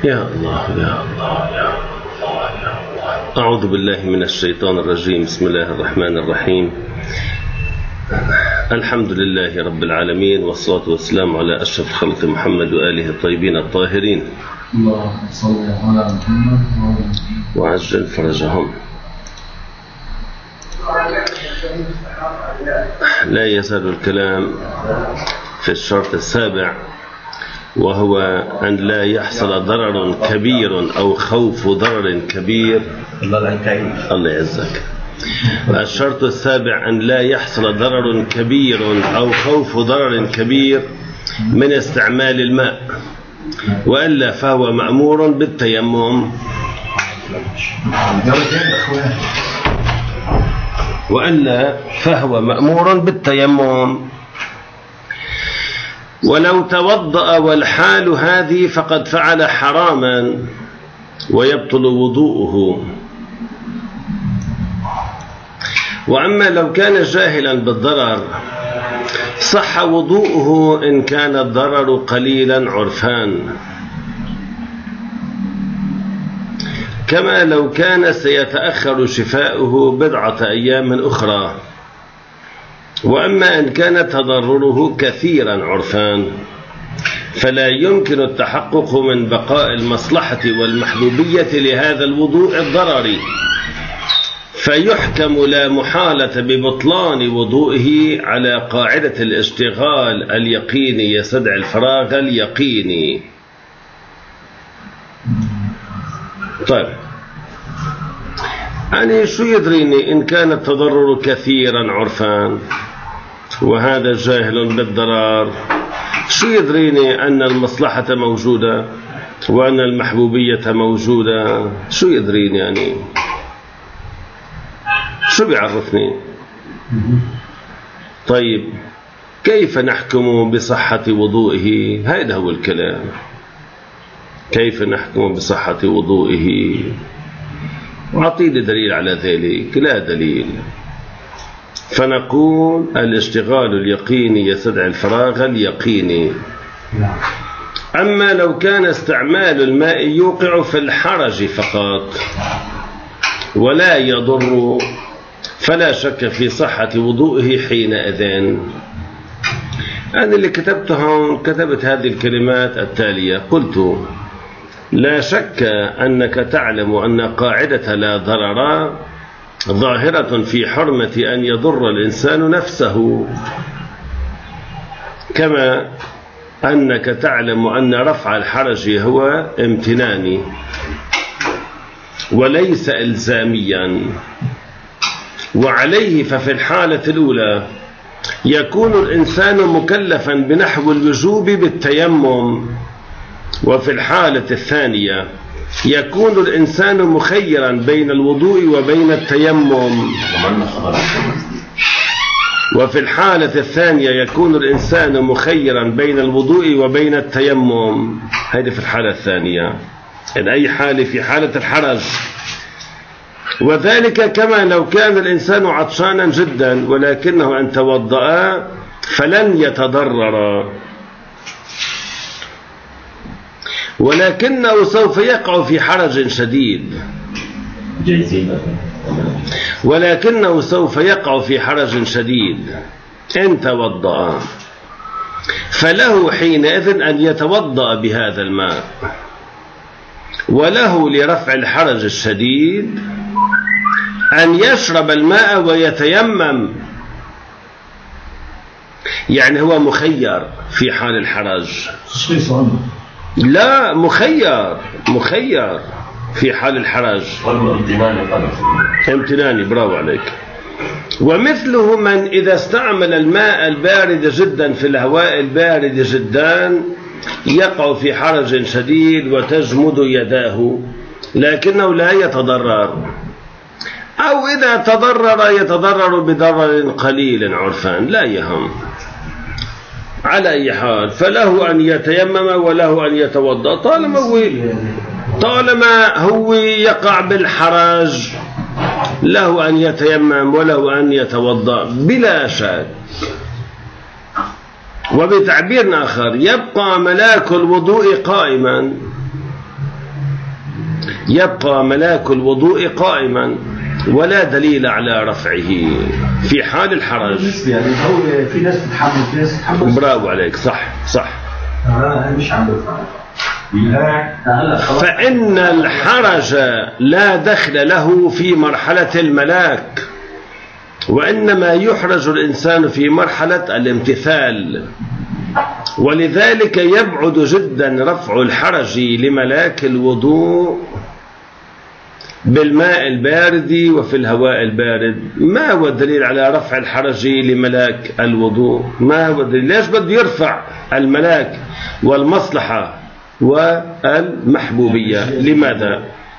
يا الله يا الله يا الله يا الله. أعوذ بالله من الشيطان الرجيم. بسم الله الرحمن الرحيم. الحمد لله رب العالمين، والصلاة والسلام على أشرف خلق محمد وآله الطيبين الطاهرين. اللهم صل على محمد وعجل فرجهم. لا يزال الكلام في الشرط السابع، وهو أن لا يحصل ضرر كبير أو خوف ضرر كبير. الله يعزك. الشرط السابع أن لا يحصل ضرر كبير أو خوف ضرر كبير من استعمال الماء، وإلا فهو مأمور بالتيمم. وإلا فهو مأمور بالتيمم. ولو توضأ والحال هذه فقد فعل حراما ويبطل وضوءه. وأما لو كان جاهلا بالضرر صح وضوءه إن كان الضرر قليلا عرفان، كما لو كان سيتأخر شفاؤه بضعة أيام أخرى. وأما إن كان تضرره كثيرا عرفان فلا يمكن التحقق من بقاء المصلحة والمحبوبية لهذا الوضوء الضرري، فيحكم لا محالة ببطلان وضوئه على قاعدة الاشتغال اليقيني يستدعي الفراغ اليقيني. طيب، يعني شو يدريني إن كان التضرر كثيرا عرفان وهذا جاهل بالضرر؟ شو يدريني أن المصلحة موجودة وأن المحبوبية موجودة؟ شو يدريني يعني؟ شو بيعرفني؟ طيب، كيف نحكم بصحة وضوئه؟ هذا هو الكلام. كيف نحكم بصحة وضوئه؟ وأعطيني دليل على ذلك. لا دليل. فنقول الاشتغال اليقيني يستدعي الفراغ اليقيني. أما لو كان استعمال الماء يوقع في الحرج فقط ولا يضر فلا شك في صحة وضوئه حينئذ. أنا اللي كتبت هذه الكلمات التالية. قلت: لا شك أنك تعلم أن قاعدة لا ضرر ظاهرة في حرمة أن يضر الإنسان نفسه، كما أنك تعلم أن رفع الحرج هو امتناني وليس إلزاميا. وعليه ففي الحالة الأولى يكون الإنسان مكلفا بنحو الوجوب بالتيمم، وفي الحالة الثانية يكون الإنسان مخيرا بين الوضوء وبين التيمم. وفي الحالة الثانية يكون الإنسان مخيرا بين الوضوء وبين التيمم. هذه في الحالة الثانية، إن أي حالة في حالة الحرج. وذلك كما لو كان الإنسان عطشانا جدا ولكنه أن توضأ فلن يتضرر، ولكنه سوف يقع في حرج شديد. ولكنه سوف يقع في حرج شديد إن توضأ، فله حينئذ أن يتوضأ بهذا الماء، وله لرفع الحرج الشديد أن يشرب الماء ويتيمم. يعني هو مخير في حال الحرج. لا، مخير في حال الحرج. امتناني. برافو عليك. ومثله من إذا استعمل الماء البارد جدا في الهواء البارد جدا يقع في حرج شديد وتجمد يداه لكنه لا يتضرر، أو إذا تضرر يتضرر بضرر قليل عرفان لا يهم. على أي حال فله أن يتيمم وله أن يتوضأ طالما هو يقع بالحرج، له أن يتيمم وله أن يتوضأ بلا شك. وبتعبير آخر يبقى ملاك الوضوء قائما يبقى ملاك الوضوء قائما ولا دليل على رفعه في حال الحرج. يعني هو في ناس تتحمل في ناس تتحمل. برافو عليك، صح. مش عم فإن الحرج لا دخل له في مرحلة الملاك، وإنما يحرج الإنسان في مرحلة الامتثال، ولذلك يبعد جدا رفع الحرج لملاك الوضوء بالماء البارد وفي الهواء البارد. ما هو الدليل على رفع الحرج لملاك الوضوء؟ ما هو الدليل؟ ليش بده يرفع الملاك والمصلحة والمحبوبية؟ لماذا؟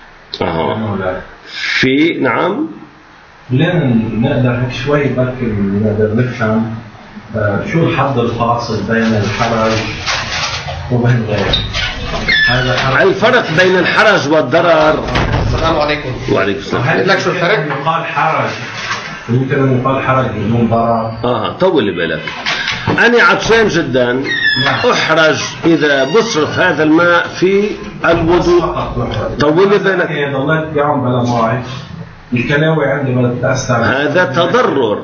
في نعم لين نقدر هيك شوي بركي نقدر نفهم شو الحد الفاصل بين الحرج وبين غيره. الفرق بين الحرج والضرر. السلام عليكم. وعليكم السلام. قلت لك شو الفرق؟ يقال حرج، يمكن يقال حرج بدون ضرر. طول بالك. أنا عطشان جدا، أحرج إذا بصرف هذا الماء في الوضوء. طول بالك. ضليت يوم بلا ماء، الكلاوي عندي ما تتأثر. هذا تضرر.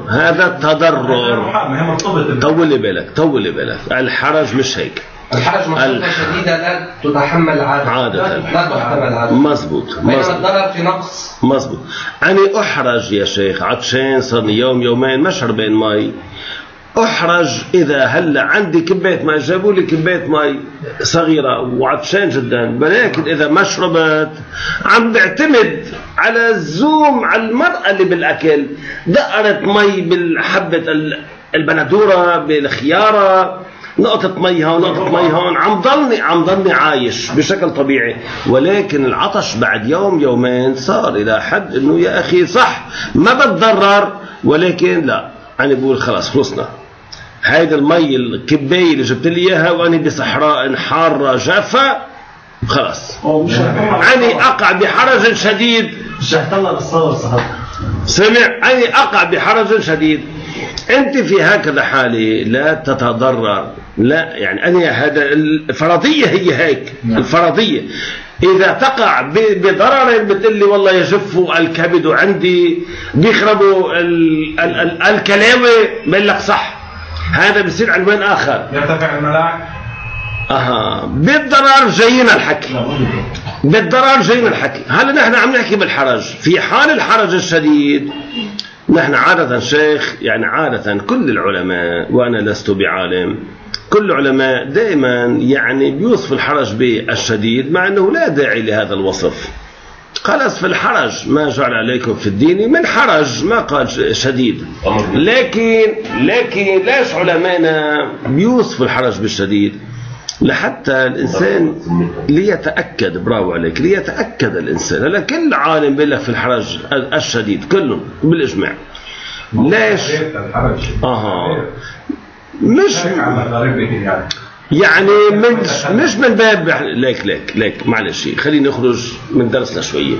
طول بالك. الحرج مش هيك. الحرج مشقة شديدة لا تتحمل عادة. لا تحتمل عادة. مزبوط. بينما الضرر في نقص. مزبوط. أنا أحرج يا شيخ، عطشان صارني يوم يومين ما شربين مي. أحرج إذا هلا عندي كباية ماء، جابوا لي كباية ماء صغيرة وعطشان جدا، ولكن إذا ما شربت عم بعتمد على الزوم على المرأة اللي بالأكل، دقرت مي بالحبة البندورة بالخيارة، نقطة مي هون نقطة مي هون، عم ضلني عايش بشكل طبيعي. ولكن العطش بعد يوم يومين صار إلى حد إنه يا أخي صح ما بتضرر، ولكن لا، أنا بقول خلاص خلصنا. هيدا المي الكباية اللي جبت لي إياها وأنا بصحراء حارة جافة، خلاص أنا أقع بحرج شديد. سمع، أنا أقع بحرج شديد. أنت في هكذا حالة لا تتضرر، لا يعني أنا هذا الفرضية هي هيك. الفرضية إذا تقع بضرر بتقول لي والله يجفوا الكبد عندي، بيخربوا الكلاوي، بقول لك صح، هذا بيصير عنوان آخر. يرتفع الملاك. بالضرر جايين الحكي. هلا نحن عم نحكي بالحرج. في حال الحرج الشديد نحن عادة شيخ، يعني عادة كل العلماء، وأنا لست بعالم، كل العلماء دائما يعني بيوصف الحرج بالشديد، مع أنه لا داعي لهذا الوصف. خلاص في الحرج ما جعل عليكم في الدين من حرج، ما قال شديد. لكن ليش علماءنا بيوصف الحرج بالشديد؟ لحتى الإنسان ليتأكد. برافو عليك، ليتأكد الإنسان. هلا كل عالم بيقول لك في الحرج الشديد كلهم بالإجماع. ليش؟ مش يعني مش من باب ليك معلش، خلينا نخرج من درسنا شوية.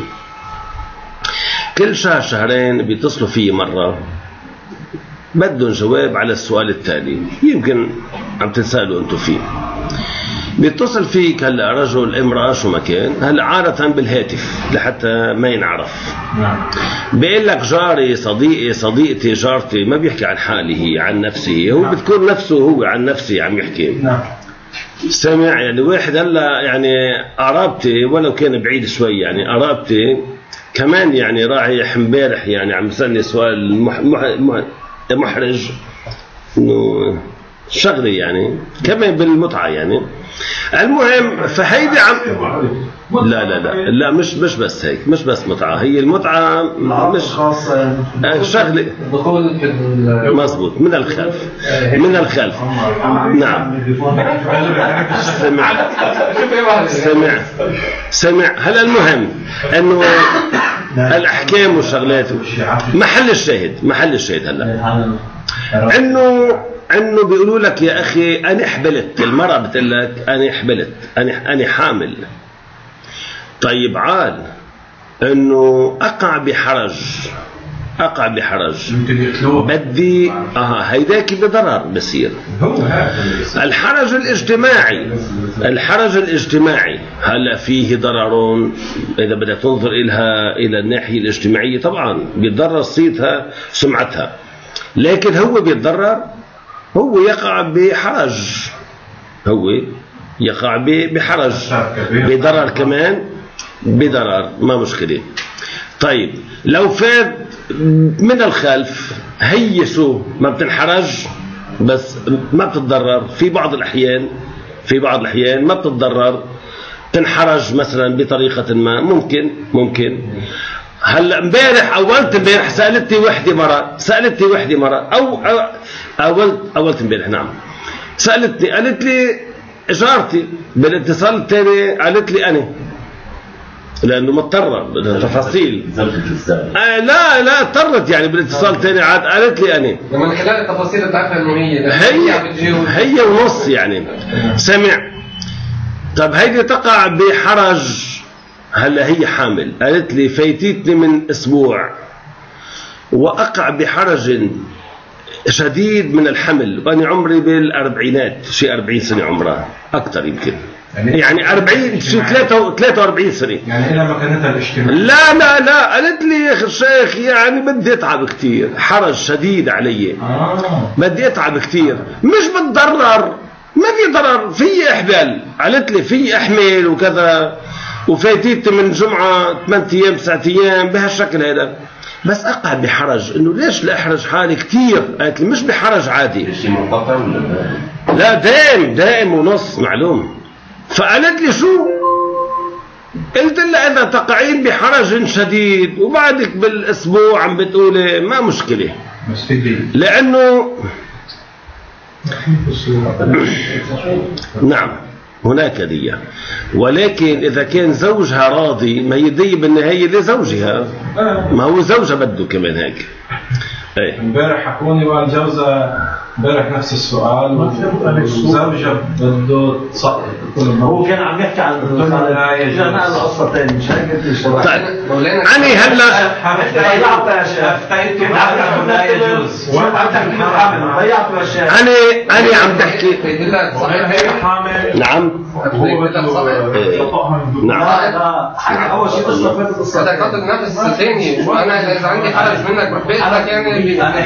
كل شهر شهرين بيتصلوا فيه مرة بدهم جواب على السؤال التالي، يمكن عم تنسألوا انتم فيه. بيتصل فيك هلا رجل امرأة شو ما كان، هلا عادة بالهاتف لحتى ما ينعرف. بيقول لك جاري، صديقي، صديقتي، جارتي، ما بيحكي عن حاله عن نفسه، هو بتكون نفسه هو عن نفسه عم يحكي. سمع يعني واحد هلا يعني قرابتي ولو كان بعيد شوي، يعني قرابتي كمان يعني رايح امبارح يعني عم يسألني سؤال محرج، انه شغله يعني كمان بالمتعة يعني. المهم فهيدي عم لا مش بس هيك، مش بس متعة، هي المتعة مش خاصة شغله مزبوط من الخلف. نعم. سمع. هلا المهم انه الاحكام والشغلات. محل الشاهد هلا انه بيقولوا لك يا اخي انا حبلت، المرأة بتقول لك انا حبلت، انا حامل. طيب عال انه اقع بحرج أقع بحرج يمكن يقتلوه بدي هيداك بضرر بصير. الحرج الاجتماعي هلا فيه ضرر إذا بدك تنظر إلى الناحية الاجتماعية طبعا بيتضرر صيتها سمعتها، لكن هو بيتضرر، هو يقع بحرج بضرر كمان بضرر ما مشكلة. طيب لو فات من الخلف هيسوا ما بتنحرج بس ما بتتضرر، في بعض الأحيان ما بتتضرر تنحرج مثلا بطريقة ما ممكن. هلا امبارح سألتني وحدة مرة أولت امبارح نعم سألتني قالت لي جارتي بالاتصال الثاني قالت لي أنا لأنه مضطرة تفاصيل لا اضطرت يعني بالاتصال الثاني عاد قالت لي أنا من خلال التفاصيل بتاعتها إنه هي ونص يعني سمع. طب هيدي تقع بحرج. هلا هي حامل قالت لي فايتتني من أسبوع وأقع بحرج شديد من الحمل وأنا عمري بالأربعينات شيء 40 سنة عمرها أكثر يمكن يعني 40 شيء 43 سنة يعني إلى مكانتها الاجتماعية. لا قالت لي يا شيخ يعني بدي أتعب كتير، حرج شديد علي بدي أتعب كتير، مش بتضرر ما في ضرر في إحبال. قالت لي في أحمل وكذا وفايتيت من جمعة 8 أيام 9 أيام بهالشكل هذا، بس أقع بحرج إنه ليش لا أحرج حالي كتير. قالت لي مش بحرج عادي لا دائم ونص معلوم. فقالت لي شو؟ قلت لها إذا تقعين بحرج شديد وبعدك بالأسبوع عم بتقولي ما مشكلة لأنه نعم هناك دية، ولكن إذا كان زوجها راضي ما يدي بالنهاية لزوجها، ما هو زوجها بده كمان هيك. امبارح حكوني والجوزة امبارح نفس السؤال وزوجها بده تصقط هو كان عم يحكي عن رجعنا القصة تاني مش هيك. طيب أنا هلا أنا عم تحكي نعم أول شيء قصة فاتت قصة هذا نفس ثاني. وأنا إذا عندي حرج منك بحبيتك يعني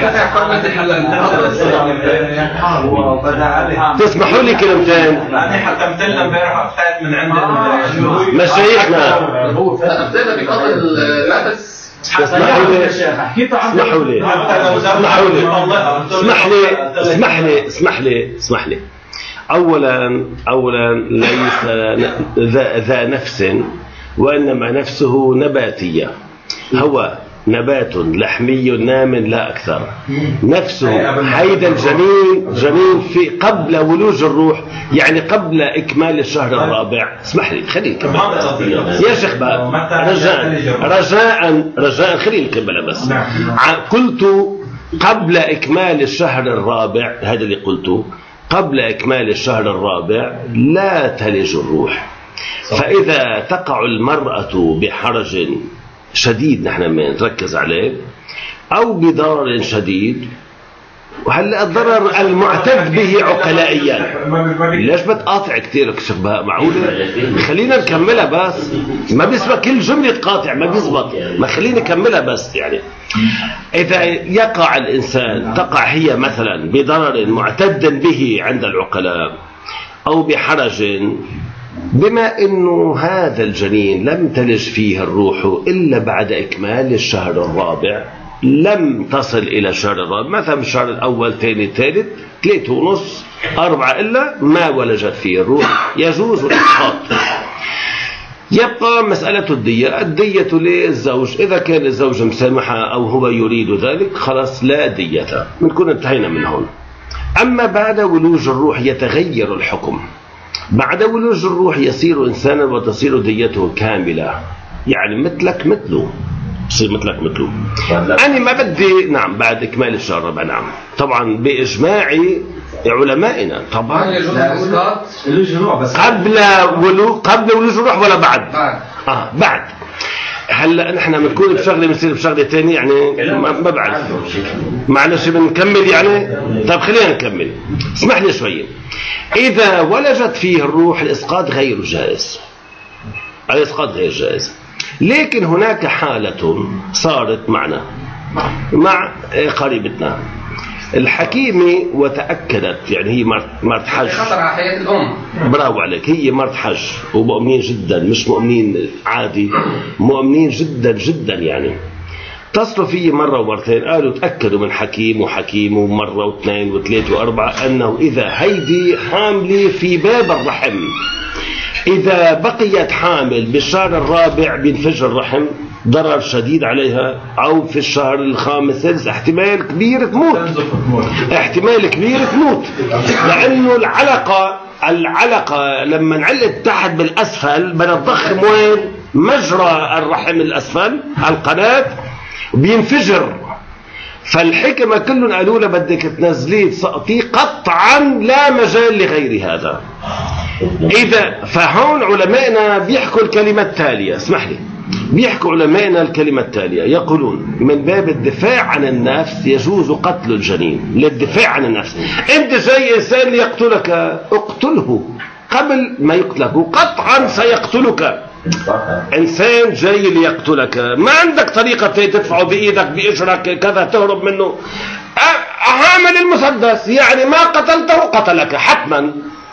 تسمحوا لي كلمتين. أنا حكمت لنا امبارح أفتات من عند مشايخنا أفتات بقتل النفس. اسمح لي أولا ليس ذا نفس وإنما نفسه نباتية، هو نبات لحمي نام لا أكثر. نفسه هيدا الجنين في قبل ولوج الروح يعني قبل إكمال الشهر الرابع. اسمح لي خليني كمل يا شيخ بقى رجاء خليني كمل بس. قلت قبل إكمال الشهر الرابع، هذا اللي قلته قبل إكمال الشهر الرابع لا تلج الروح. فإذا تقع المرأة بحرج شديد نحن ما نركز عليه أو بضرر شديد، وهلا الضرر المعتد به عقلائيا. ليش بتقاطع كثير شيخ بهاء؟ معقولة خلينا نكملها بس، ما بيسبق كل جملة تقاطع ما بيسبق، ما خلينا نكملها بس. يعني إذا يقع الإنسان تقع هي مثلا بضرر معتد به عند العقلاء أو بحرج، بما أنه هذا الجنين لم تلج فيه الروح إلا بعد إكمال الشهر الرابع، لم تصل إلى الشهر الرابع مثلا الشهر الأول ثاني ثالث 3 ونص 4 إلا ما ولجت فيه الروح، يجوز الإسقاط. يبقى مسألة الدية للزوج، إذا كان الزوج مسامحة أو هو يريد ذلك خلاص لا دية، بنكون انتهينا من هون. أما بعد ولوج الروح يتغير الحكم. بعد ولوج الروح يصير إنسانا وتصير ديته كاملة، يعني مثلك مثله، يصير مثلك مثله. أنا ما بدي نعم بعد إكمال الشهر الرابع نعم طبعا بإجماع علمائنا طبعا قبل ولوج الروح ولا بعد؟ بعد. هلا نحن بنكون بشغله بنصير بشغله ثانيه يعني ما بعرف. معلش بنكمل يعني. طيب خلينا نكمل. اسمح لي شويه. اذا ولجت فيه الروح الاسقاط غير جائز. الاسقاط غير جائز. لكن هناك حالة صارت معنا مع قريبتنا الحكيمة وتأكدت، يعني هي مرت حج. خطر على حياة الأم. برافو عليك. هي مرت حج ومؤمنين جدا، مش مؤمنين عادي، مؤمنين جدا جدا يعني. اتصلوا فيه مرة ومرتين قالوا تأكدوا من حكيم وحكيم ومرة واثنين وثلاثة وأربعة أنه إذا هيدي حاملة في باب الرحم، إذا بقيت حامل بالشهر الرابع بينفجر الرحم، ضرر شديد عليها، أو في الشهر الخامس احتمال كبير تموت. احتمال كبير تموت، لأنه العلقة لما انعلت تحت بالأسفل بدها تضخم وين؟ مجرى الرحم الأسفل، القناة، بينفجر. فالحكمة كلهم قالوا له بدك تنزليه تسقطيه قطعا، لا مجال لغير هذا. إذا فهون علمائنا بيحكوا الكلمة التالية، اسمح لي، بيحكوا علمائنا الكلمة التالية، يقولون من باب الدفاع عن النفس يجوز قتل الجنين، للدفاع عن النفس. انت جاي انسان ليقتلك، اقتله قبل ما يقتلك، وقطعا سيقتلك. انسان جاي ليقتلك، ما عندك طريقة تدفعه بايدك باجرك كذا تهرب منه. عامل المسدس، يعني ما قتلته قتلك حتما،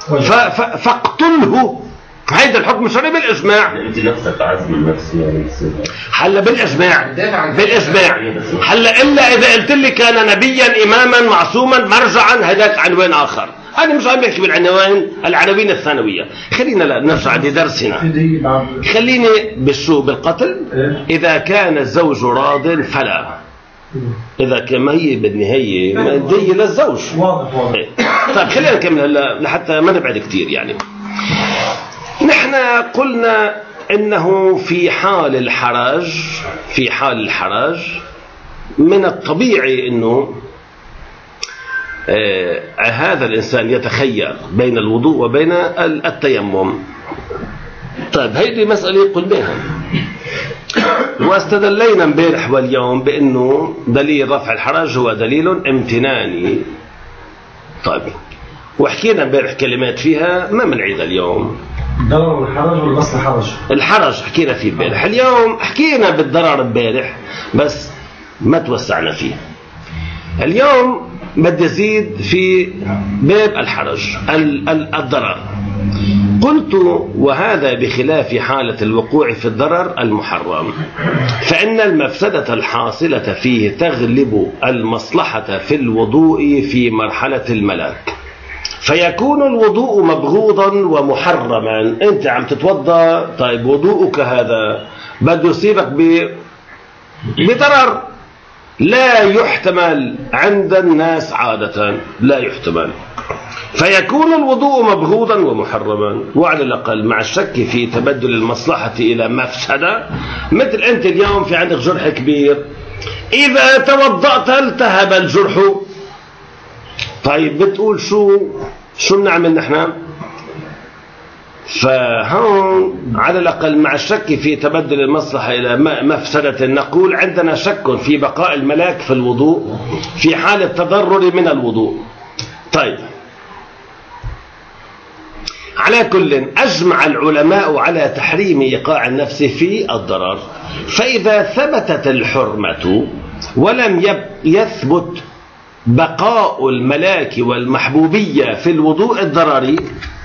فاقتله. هيدا الحكم الشرعي بالاجماع. انت نفسك اعز من نفسي يعني. هلا بالاجماع هلا الا اذا قلت لي كان نبيا اماما معصوما مرجعا، هذاك عنوان اخر. انا مش عم بحكي العناوين الثانويه. خلينا لا نرجع لدرسنا. خليني بالقتل. اذا كان الزوج راض فلا. إذا كان هي بالنهاية دية للزوج. واضح. طيب خلينا نكمل هلا لحتى ما نبعد كتير يعني. نحن قلنا إنه في حال الحرج من الطبيعي إنه هذا الإنسان يتخير بين الوضوء وبين التيمم. طيب هيدي مسألة قلناها واستدلينا امبارح واليوم بأنه دليل رفع الحرج هو دليل امتناني. طيب وحكينا امبارح كلمات فيها ما بنعيد اليوم. ضرر الحرج ولا بس الحرج حكينا فيه امبارح. اليوم حكينا بالضرر امبارح بس ما توسعنا فيه. اليوم بدي أزيد في باب الحرج الضرر. قلت وهذا بخلاف حالة الوقوع في الضرر المحرم، فإن المفسدة الحاصلة فيه تغلب المصلحة في الوضوء في مرحلة الملاك، فيكون الوضوء مبغوضا ومحرما. أنت عم تتوضأ، طيب وضوءك هذا بده يصيبك بضرر لا يحتمل عند الناس عادة، لا يحتمل، فيكون الوضوء مبغوضا ومحرما، وعلى الأقل مع الشك في تبدل المصلحة إلى مفسدة. مثل أنت اليوم في عندك جرح كبير، إذا توضأت التهب الجرح، طيب بتقول شو بنعمل نحن؟ فهون على الأقل مع الشك في تبدل المصلحة إلى مفسدة نقول عندنا شك في بقاء الملاك في الوضوء في حال التضرر من الوضوء. طيب على كل أجمع العلماء على تحريم إيقاع النفس في الضرر. فإذا ثبتت الحرمة ولم يثبت بقاء الملاك والمحبوبية في الوضوء الضرري،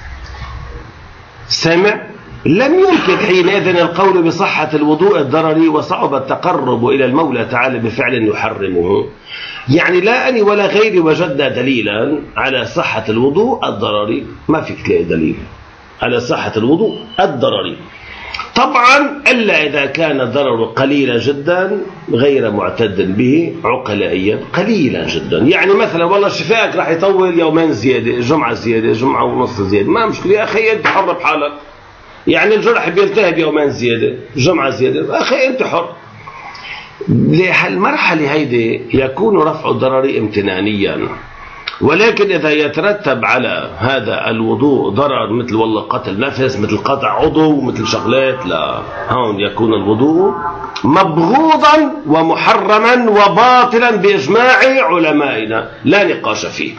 سمع، لم يمكن حينئذ القول بصحة الوضوء الضرري، وصعب التقرب إلى المولى تعالى بفعل يحرمه. يعني لا أنا ولا غيري وجدنا دليلا على صحة الوضوء الضرري، ما فيك تلاقي دليل على صحة الوضوء الضرري طبعا إلا إذا كان الضرر قليلا جدا غير معتد به عقلائيا، قليلا جدا. يعني مثلا والله شفاك راح يطول يومين زيادة، جمعة زيادة، جمعة ونص زيادة، ما مشكلة يا أخي، أنت حر بحالك. يعني الجرح بيلتهب يومين زيادة، جمعة زيادة، أخي أنت حر. لهالمرحلة هيدي يكون رفع الضرر امتنانيا، ولكن إذا يترتب على هذا الوضوء ضرر مثل والله قتل نفس، مثل قطع عضو، مثل شغلات، لا، هون يكون الوضوء مبغوضا ومحرما وباطلا بإجماع علمائنا لا نقاش فيه.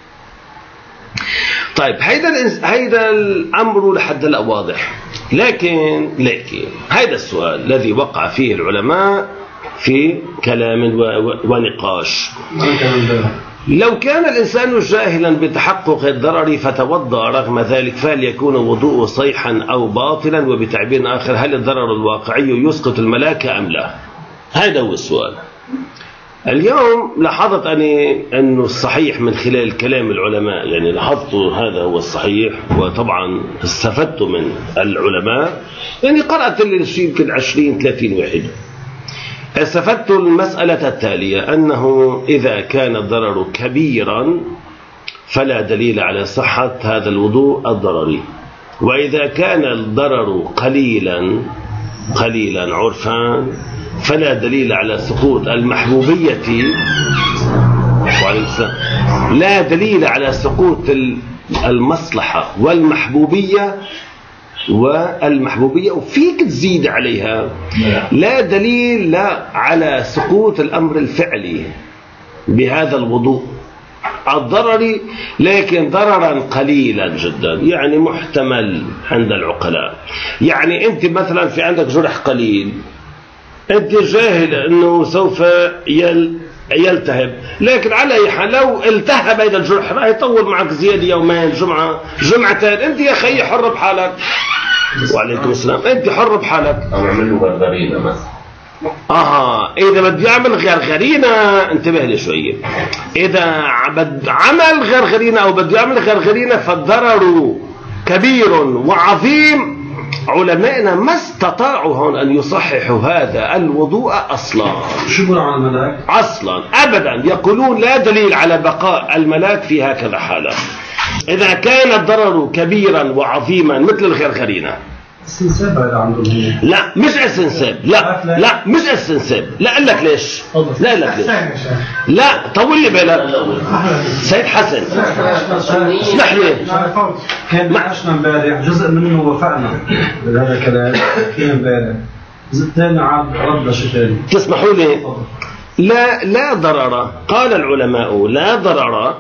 طيب هيدا الأمر لحد هلا واضح، لكن هيدا السؤال الذي وقع فيه العلماء في كلام ونقاش. لو كان الإنسان جاهلا بتحقق الضرر فتوضأ رغم ذلك فهل يكون وضوءه صيحا أو باطلا؟ وبتعبير آخر هل الضرر الواقعي يسقط الملاك أم لا؟ هذا هو السؤال. اليوم لاحظت أنا أنه الصحيح من خلال كلام العلماء، يعني لاحظت هذا هو الصحيح، وطبعا استفدت من العلماء، يعني قرأت اللي يمكن 20-30 واحد. استفدت المسألة التالية، أنه إذا كان الضرر كبيرا فلا دليل على صحة هذا الوضوء الضرري، وإذا كان الضرر قليلا عرفان فلا دليل على سقوط المحبوبية، لا دليل على سقوط المصلحة والمحبوبية وفيك تزيد عليها لا دليل لا على سقوط الأمر الفعلي بهذا الوضوء الضرري، لكن ضررا قليلا جدا، يعني محتمل عند العقلاء. يعني أنت مثلا في عندك جرح قليل، أنت جاهل أنه سوف يلتهب، لكن على أي حال لو التهب هذا الجرح راح يطول معك زيادة يومين جمعتين، أنت يا أخي حر بحالك. وعليكم السلام. أنت حر بحالك. أعمل له غرغرينة مثلا. إذا بدي أعمل غرغرينة انتبه لي شوية. إذا عمل غرغرينة أو بدي أعمل غرغرينة فالضرر كبير وعظيم، علمائنا ما استطاعوا هون أن يصححوا هذا الوضوء أصلا. شكرا على الملاك أصلا أبدا، يقولون لا دليل على بقاء الملاك في هكذا حالة إذا كان الضرر كبيرا وعظيما مثل الغرغرينة. استنساب هذا عندهم؟ لا مش استنساب، لا مش استنساب. لا أقول لك ليش، لا طول لي بالك سيد حسن، اسمح لي. كان ناقشنا امبارح جزء منه وفقنا بهذا الكلام، كان امبارح جزء ثاني عاد رد شيء ثاني. تسمحوا لي. لا ضرر، قال العلماء لا ضرر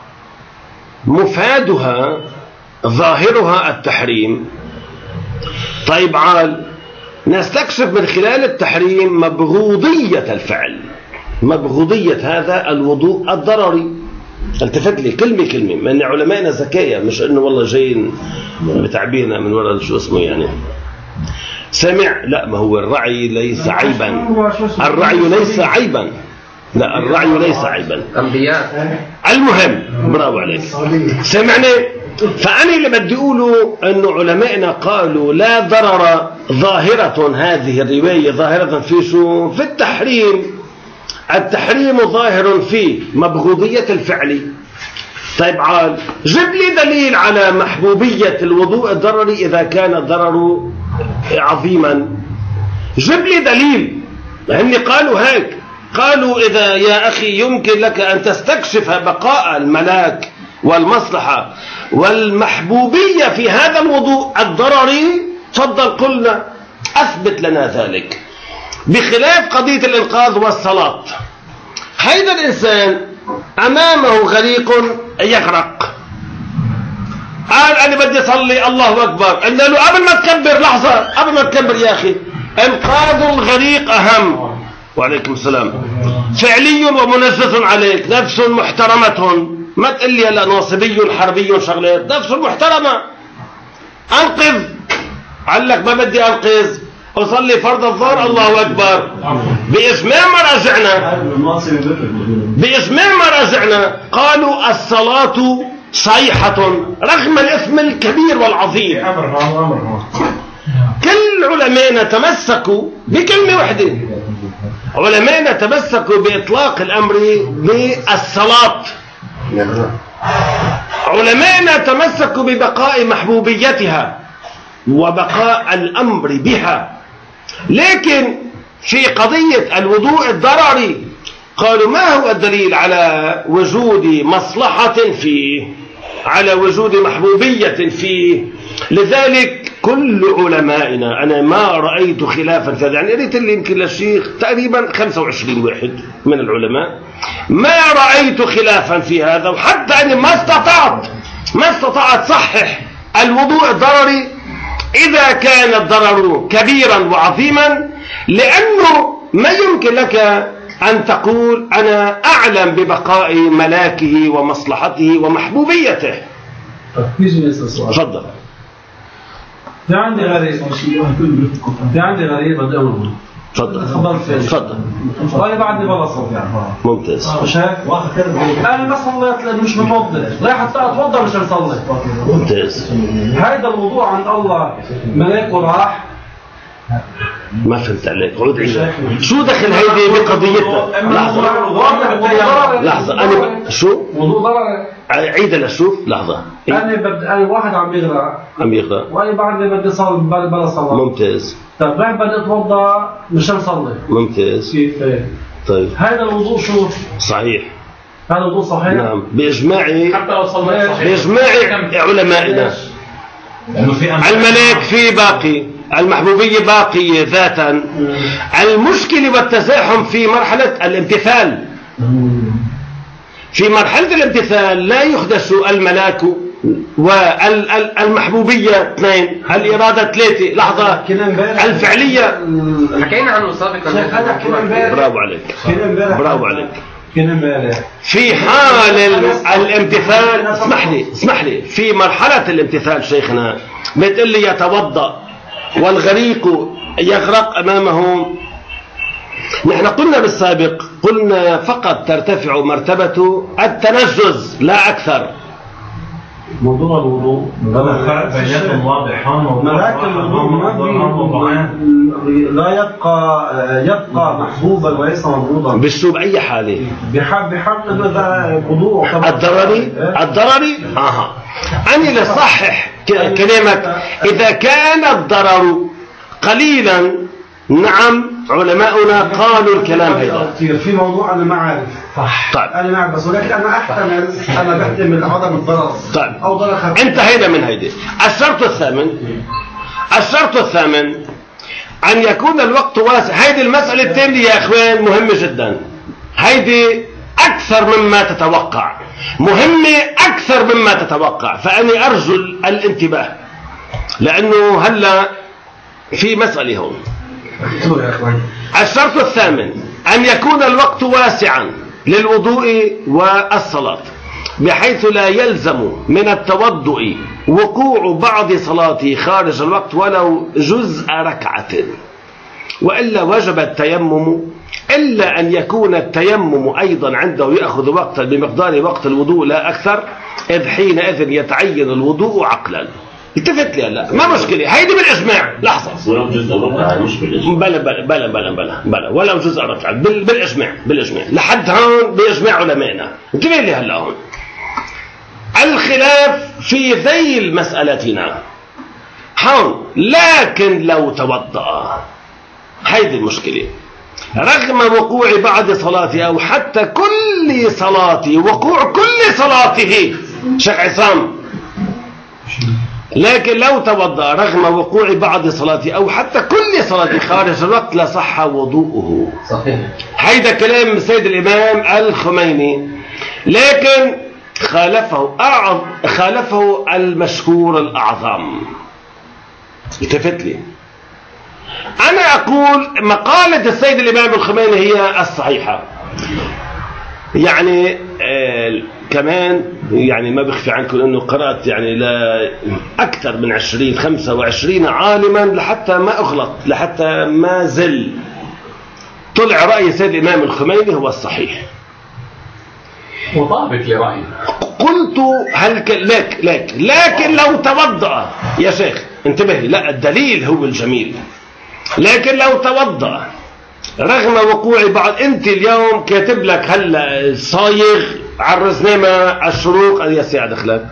مفادها ظاهرها التحريم. طيب عال نستكشف من خلال التحريم مبغوضية الفعل، مبغوضية هذا الوضوء الضرري. التفت لي كلمة من علمائنا ذكية، مش انه والله جايين بتعبينا من وراء شو اسمه يعني سمع. لا ما هو الرعي ليس عيبا، الرعي ليس عيبا، لا الرعي ليس عيبا، أنبياء. المهم برافو عليك سمعني. فأنا اللي بدي أقوله أنه علمائنا قالوا لا ضرر ظاهرة، هذه الرواية ظاهرة في شو؟ في التحريم. التحريم ظاهر في مبغوضية الفعل. طيب عال جيب لي دليل على محبوبية الوضوء الضرري إذا كان الضرر عظيما، جيب لي دليل. هني قالوا هيك، قالوا إذا يا أخي يمكن لك أن تستكشف بقاء الملاك والمصلحة والمحبوبية في هذا الوضوء الضرري، تفضل قلنا أثبت لنا ذلك. بخلاف قضية الإنقاذ والصلاة، هذا الإنسان أمامه غريق يغرق، قال أنا بدي أصلي الله أكبر، قلنا له قبل ما تكبر لحظة، قبل ما تكبر يا أخي إنقاذ الغريق أهم. وعليكم السلام. فعلي ومنزز عليك، نفس محترمة، ما تقول لي هلا ناصبي حربي شغلات، نفس محترمة. أنقذ، قال لك ما بدي أنقذ، أصلي فرض الظهر الله أكبر. بإجماع ما رجعنا قالوا الصلاة صيحة رغم الإثم الكبير والعظيم. كل علمائنا تمسكوا بكلمة واحدة، علمائنا تمسكوا بإطلاق الأمر بالصلاة، علمائنا تمسكوا ببقاء محبوبيتها وبقاء الأمر بها. لكن في قضية الوضوء الضرري قالوا ما هو الدليل على وجود مصلحة فيه، على وجود محبوبية فيه؟ لذلك كل علمائنا أنا ما رأيت خلافا في هذا، يعني قريت اللي يمكن للشيخ تقريبا 25 واحد من العلماء، ما رأيت خلافا في هذا. وحتى أنا ما استطعت صحح الوضوء الضرري إذا كان الضرر كبيرا وعظيما، لأنه ما يمكن لك أن تقول أنا أعلم ببقاء ملاكه ومصلحته ومحبوبيته. تفضل. في عندي غريب بدأ تفضل. والله بعدني بلا صوت يعني. ممتاز. مش هيك؟ أنا بس صليت لأنه مش متوضئ، رايح حتى أتوضأ مش هنصلي. ممتاز. هذا الموضوع عند الله ملاك وراح. ما فهمت عليك، عود عيد. شو دخل هيدي بقضيتنا؟ لحظة أنا شو؟ عيد لشوف لحظة. أنا واحد عم يغرق وأنا بعدني بدي صلي بلا صلاة. ممتاز. طيب رايح بدي أتوضأ مش هنصلي. ممتاز. كيف؟ طيب هذا الوضوء شو؟ صحيح. هذا الوضوء صحيح؟ نعم بإجماع حتى لو صليت صحيح. بإجماع علمائنا. الملاك في باقي، المحبوبية باقية ذاتا. المشكلة والتزاحم في مرحلة الامتثال. في مرحلة الامتثال لا يخدش الملاك والمحبوبية 2، الإرادة 3. لحظة، الفعلية حكينا عنه سابقا. برافو عليك، برافو عليك. في حال الامتثال، اسمح لي، في مرحلة الامتثال شيخنا بتقول لي يتوضأ والغريق يغرق أمامه. نحن قلنا بالسابق، قلنا فقط ترتفع مرتبة التنجز لا أكثر. موضوع الوضوء الفرق بيناتهم واضح. ملاك الوضوء لا يبقى محبوبا وليس مبغوضا بالشو بأي حالة؟ بحال هذا وضوء الضرري. أنا لصحح كلامك. إذا كان الضرر قليلا، نعم علماؤنا قالوا الكلام هذا. في موضوع أنا ما عارف. طيب. أنا ما عارف بس، ولكن أنا أحتمل، أنا بحتمل عدم الضرر. طيب. أو ضرر خفيف. انتهينا من هيدي. الشرط الثامن أن يكون الوقت واسع. هيدي المسألة الثانية يا أخوان مهمة جدا. هيدي أكثر مما تتوقع، مهمة أكثر مما تتوقع. فأني أرجو الانتباه، لأنه هلا في مسألة هون. الشرط الثامن أن يكون الوقت واسعا للوضوء والصلاة، بحيث لا يلزم من التوضؤ وقوع بعض صلاته خارج الوقت ولو جزء ركعة، وإلا وجب التيمم، إلا أن يكون التيمم أيضا عنده يأخذ وقتا بمقدار وقت الوضوء لا أكثر، إذ حينئذ يتعين الوضوء عقلا. التفت لي هلا، ما مشكلة، هيدي بالإجماع. لحظة، ولو جزء ركعة مش بالإجماع. بلا ولو جزء ركعة بالإجماع لحد هون بإجماع علمائنا. انتبه لي هلا هون الخلاف في ذيل مسألتنا هون. لكن لو توضأ، هيدي المشكلة، رغم وقوع بعض صلاته أو حتى كل صلاته، وقوع كل صلاته شيخ عصام، لكن لو توضأ رغم وقوع بعض صلاته أو حتى كل صلاته خارج الوقت لصح وضوءه. صحيح. هيدا كلام سيد الإمام الخميني، لكن خالفه المشهور الأعظم. التفت لي، أنا أقول مقالة السيد الإمام الخميني هي الصحيحة. يعني كمان يعني ما بخفي عنكم أنه قرأت يعني أكثر من 25 عالما لحتى ما أغلط، لحتى ما زل. طلع رأي السيد الإمام الخميني هو الصحيح، مطابق لرأيه. قلت لكن لو توضأ يا شيخ انتبه، لا الدليل هو الجميل. لكن لو توضأ رغم وقوع بعض، انت اليوم كاتب لك هلا صايغ عرزنا ما الشروق يا ساعة دخلك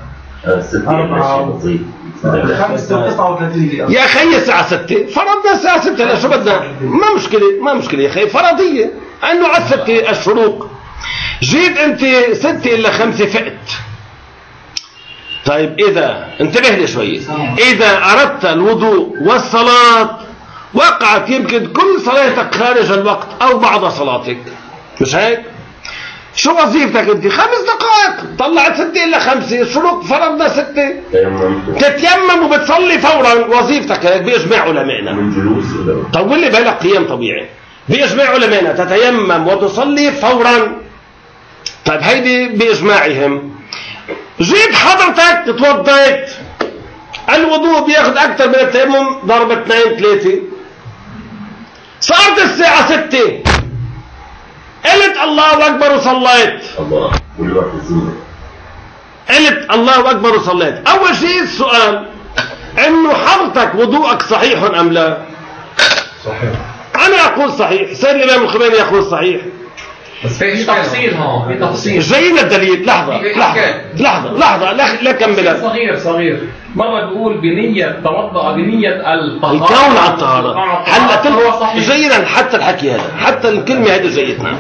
5:39 يا اخي الساعة 6 فرضنا الساعة 6. لا شو بدنا، ما مشكلة يا اخي، فرضية انه على 6 الشروق. جيت انت 6 إلا 5 فقت، طيب إذا انتبه لي شوي، إذا أردت الوضوء والصلاة وقعت يمكن كل صلاتك خارج الوقت أو بعض صلاتك، مش هيك؟ شو وظيفتك أنت؟ 5 دقائق، طلعت 6 إلا 5، الشروق فرضنا 6، تتيمم وبتصلي فورا. وظيفتك هيك بإجماع علمائنا. من جلوس طول لي بالك قيام طبيعي. بإجماع علمائنا تتيمم وتصلي فورا. طيب هيدي بإجماعهم. جيت حضرتك توضيت، الوضوء بياخد أكثر من التيمم ضرب 2 3، صارت الساعة 6، قلت الله أكبر وصليت. الله كل وقت الزمن. قلت الله أكبر وصليت. أول شيء السؤال إنه حضرتك وضوءك صحيح أم لا؟ صحيح. أنا أقول صحيح، سيد الإمام الخميني يقول صحيح. بس في تفصيل هون، في تفصيل. جايين الدليل. لحظة لا كملها. صغير مرة بيقول بنية توضأ بنية الطهارة، الكون على الطهارة. هلا جيدا حتى الحكي هذا، حتى الكلمة هذه جيدنا.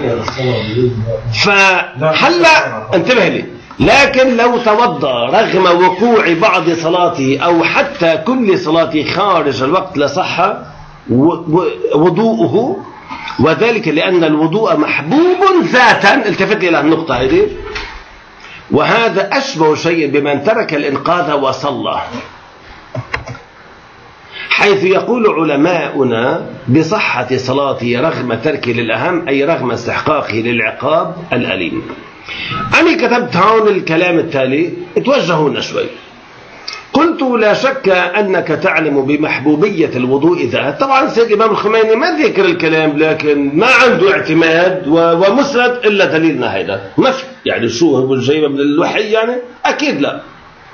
فهلا انتبه لي، لكن لو توضأ رغم وقوع بعض صلاته أو حتى كل صلاته خارج الوقت لصح وضوءه، وذلك لأن الوضوء محبوب ذاتا. التفت إلى النقطة هذه. وهذا أشبه شيء بمن ترك الإنقاذ وصلى، حيث يقول علماؤنا بصحة صلاته رغم تركه للأهم، أي رغم استحقاقه للعقاب الأليم. أنا كتبت هون الكلام التالي، اتوجهونا شوي. قلت لا شك أنك تعلم بمحبوبية الوضوء ذات. طبعا سيد الإمام الخميني ما ذكر الكلام، لكن ما عنده اعتماد ومسند إلا دليلنا هذا. ما في يعني شو هو الجايبة من الوحي يعني؟ أكيد لا.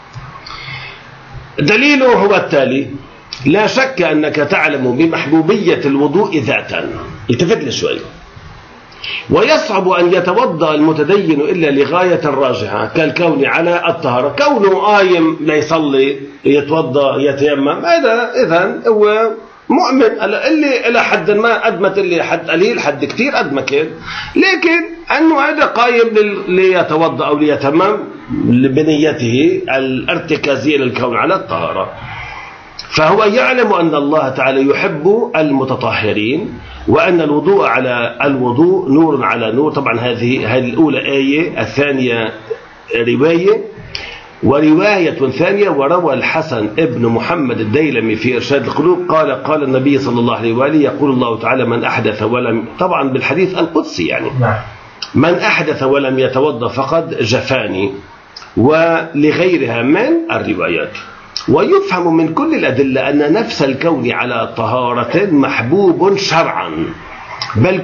دليله هو التالي: لا شك أنك تعلم بمحبوبية الوضوء ذاتا. التفت لي شوي. ويصعب أن يتوضأ المتدين إلا لغاية راجحة كالكون على الطهارة. كونه قايم لا يصلي يتوضأ يتيمم، هذا إذن هو مؤمن اللي إلى حد ما أدمت، اللي حد قليل حد كتير قد ما كان، لكن أنه هذا قايم ليتوضأ أو ليتمم بنيته الارتكازية للكون على الطهارة. فهو يعلم أن الله تعالى يحب المتطهرين، وأن الوضوء على الوضوء نور على نور. طبعا هذه الأولى آية، الثانية رواية، ورواية ثانية. وروى الحسن ابن محمد الديلمي في إرشاد القلوب قال النبي صلى الله عليه وآله: يقول الله تعالى: من أحدث ولم، طبعا بالحديث القدسي يعني، من أحدث ولم يتوضأ فقد جفاني، ولغيرها من الروايات. ويفهم من كل الأدلة أن نفس الكون على طهارة محبوب شرعا، بل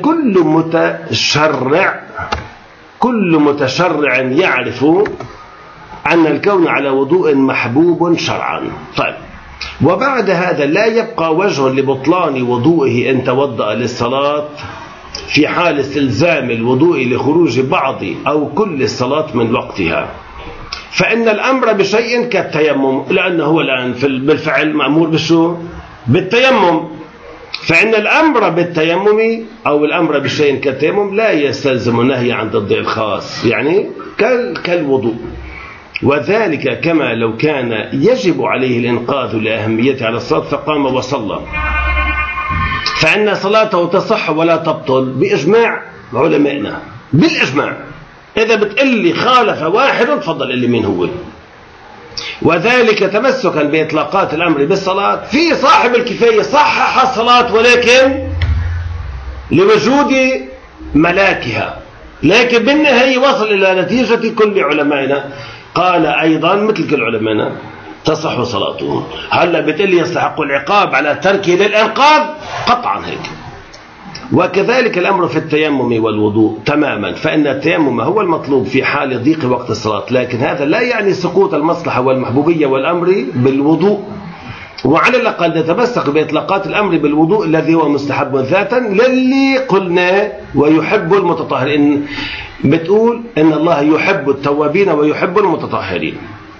كل متشرع يعرف أن الكون على وضوء محبوب شرعا. طيب، وبعد هذا لا يبقى وجه لبطلان وضوئه إن توضأ للصلاة في حال استلزام الوضوء لخروج بعض أو كل الصلاة من وقتها. فإن الأمر بشيء كالتيمم، لأنه هو الآن بالفعل مأمور بالشو؟ بالتيمم. فإن الأمر بالتيمم أو الأمر بشيء كالتيمم لا يستلزم النهي عن ضد الخاص، يعني كالوضوء. وذلك كما لو كان يجب عليه الإنقاذ لأهميته على الصلاة فقام وصلى، فإن صلاته تصح ولا تبطل بإجماع علمائنا، بالإجماع. إذا بتقلي خالف واحد تفضل اللي مين هو. وذلك تمسكا بإطلاقات الأمر بالصلاة في صاحب الكفاية صحح الصلاة، ولكن لوجود ملاكها، لكن بالنهاية وصل إلى نتيجة كل علمائنا قال أيضا مثل كل علمائنا تصح صلاته. هلا بتقلي يستحق العقاب على تركه للإنقاذ؟ قطعا هيك. وكذلك الأمر في التيمم والوضوء تماما، فإن التيمم هو المطلوب في حال ضيق وقت الصلاة، لكن هذا لا يعني سقوط المصلحة والمحبوبية والأمر بالوضوء. وعلى الأقل نتمسك بإطلاقات الأمر بالوضوء الذي هو مستحب ذاتا للي قلنا ويحب المتطهرين. بتقول إن الله يحب التوابين ويحب المتطهرين،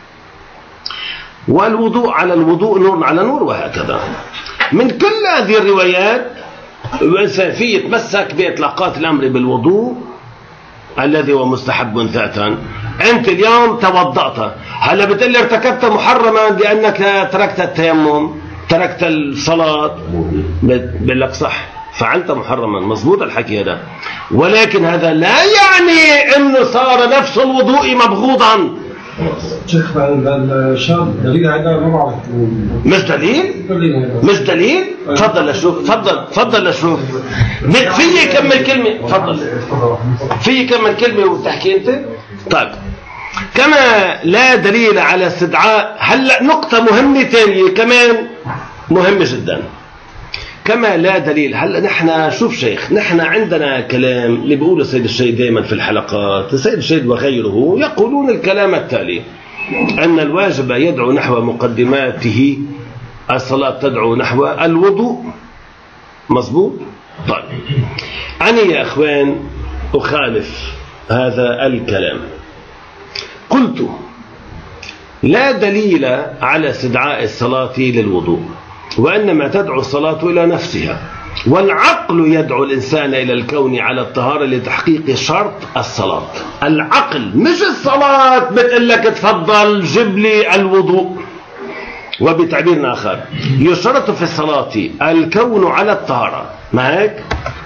والوضوء على الوضوء نور على نور، وهكذا. من كل هذه الروايات الإنسان فيه يتمسك بإطلاقات الأمر بالوضوء الذي هو مستحب ذاتا. أنت اليوم توضأت، هلا بتقول لي ارتكبت محرما لأنك تركت التيمم، تركت الصلاة، بقول لك صح فعلت محرما، مضبوط الحكي هذا، ولكن هذا لا يعني انه صار نفس الوضوء مبغوضا. شيخ الشاب دليل هذا ما بعرف. مش دليل. تفضل اشوف، تفضل اشوف. في كمل كلمه، تفضل. في كمل كلمه وتحكي انت. طيب كما لا دليل على استدعاء، هلا نقطه مهمه ثانيه كمان مهمه جدا، كما لا دليل. هلا نحن شوف شيخ، نحن عندنا كلام اللي بيقوله السيد الشيخ دائما في الحلقات، السيد الشيخ وغيره يقولون الكلام التالي: أن الواجب يدعو نحو مقدماته، الصلاة تدعو نحو الوضوء. مظبوط؟ طيب أنا يا أخوان أخالف هذا الكلام. قلت لا دليل على استدعاء الصلاة للوضوء، وإنما تدعو الصلاة إلى نفسها، والعقل يدعو الإنسان إلى الكون على الطهارة لتحقيق شرط الصلاة. العقل مش الصلاة بتقول لك تفضل جيب لي الوضوء. وبتعبير آخر يشترط في الصلاة الكون على الطهارة، ما هيك؟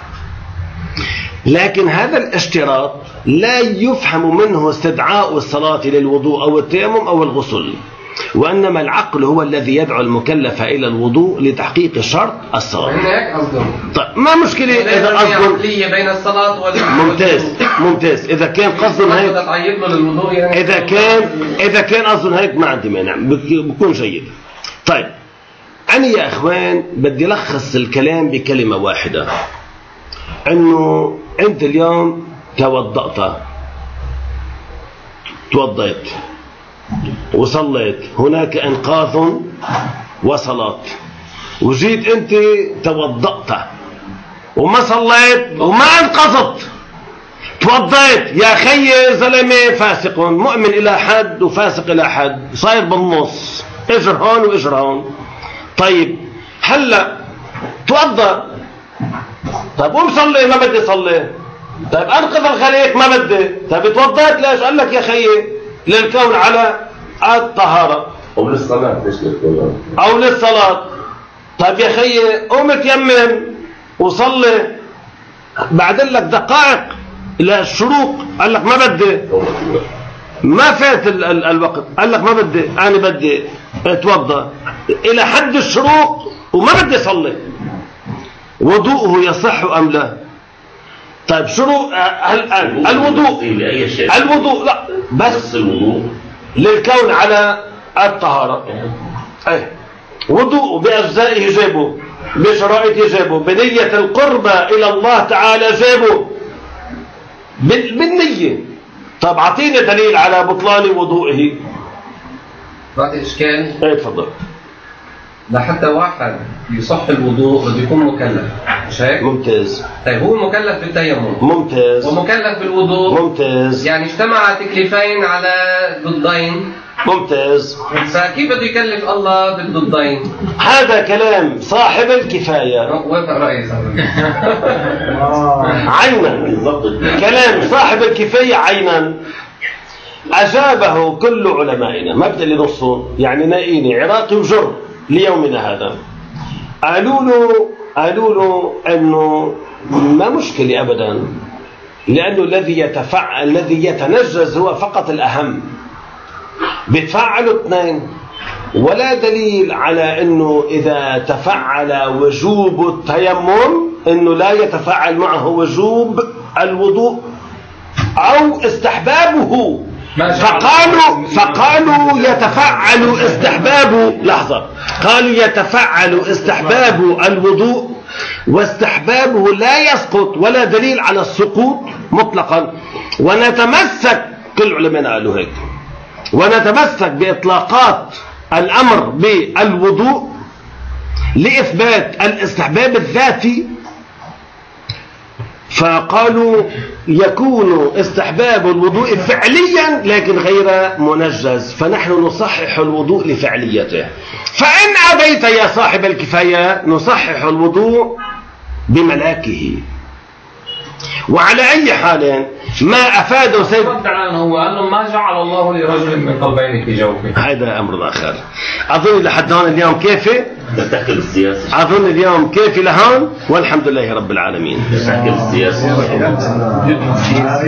لكن هذا الاشتراط لا يفهم منه استدعاء الصلاة للوضوء أو التيمم أو الغسل، وإنما العقل هو الذي يدعو المكلف إلى الوضوء لتحقيق شرط الصلاة. طيب ما مشكلة إذا قصدهم بين الصلاة ممتاز. إذا كان قصدهم هيك، إذا كان قصدهم هيك ما عندي مانع، بكون جيد. طيب أنا يا إخوان بدي لخص الكلام بكلمة واحدة، إنه أنت اليوم توضيت وصليت، هناك إنقاذ وصلاة، وجيت أنت توضأت وما صليت وما انقذت، توضيت يا خي زلمة فاسق، مؤمن إلى حد وفاسق إلى حد، صاير بالنص، اجر هون واجر هون. طيب هلا توضأ، طيب ومصلي ما بدي صلي، طيب أنقذ الخليق ما بدي، طيب توضأت ليش؟ قال لك يا خي للكون على الطهارة أو للصلاة. ليش للكون؟ أو للصلاة. طيب يا خي قوم تيمم وصلي، بعد لك دقائق إلى الشروق قال لك ما بدي، ما فات الوقت، قال لك ما بدي، أنا بدي اتوضأ إلى حد الشروق وما بدي صلي، وضوءه يصح أم لا؟ طيب شروق الآن الوضوء لا بس الوضوء للكون على الطهارة، وضوء بأجزائه جابه، بشرائطه جابه، بنية القربة إلى الله تعالى جابه بالنية. طب أعطيني دليل على بطلان وضوئه. بعطي إشكال. تفضل. لحتى واحد يصح الوضوء بده يكون مكلف، مش هيك؟ ممتاز. طيب هو مكلف بالتيمم، ممتاز، ومكلف بالوضوء، ممتاز، يعني اجتمع تكليفين على ضدين، ممتاز. فكيف بده يكلف الله بالضدين؟ هذا كلام صاحب الكفاية. وافق رأيي عينا، كلام صاحب الكفاية عينا، أجابه كل علمائنا، ما بدي نصهم، يعني نائيني عراقي وجر ليومنا هذا، قالوا له أنه ما مشكلة أبدا، لأنه الذي يتنجز هو فقط الأهم، بيتفعلوا اثنين، ولا دليل على أنه إذا تفعل وجوب التيمم أنه لا يتفعل معه وجوب الوضوء أو استحبابه. فقالوا يتفعل استحباب، لحظة، قالوا يتفعل استحباب الوضوء، واستحبابه لا يسقط، ولا دليل على السقوط مطلقا. ونتمسك، كل علماء قالوا هيك، ونتمسك بإطلاقات الأمر بالوضوء لإثبات الاستحباب الذاتي. فقالوا يكون استحباب الوضوء فعليا لكن غير منجز، فنحن نصحح الوضوء لفعليته. فإن أبيت يا صاحب الكفاية نصحح الوضوء بملاكه، وعلى أي حال ما أفاده سيد هو أنه ما جعل الله لرجل من قلبين في جوفه. هذا أمر آخر. أظن لحد هون اليوم كافي. تستحكي السياسة. أظن اليوم كافي لهون والحمد لله رب العالمين. تستحكي السياسة.